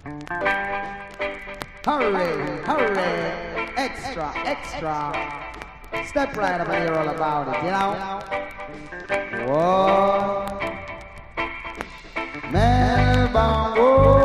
Hurry, hurry, extra, extra. Step right up and hear all about it, you know? Whoa. Melbourne, whoa.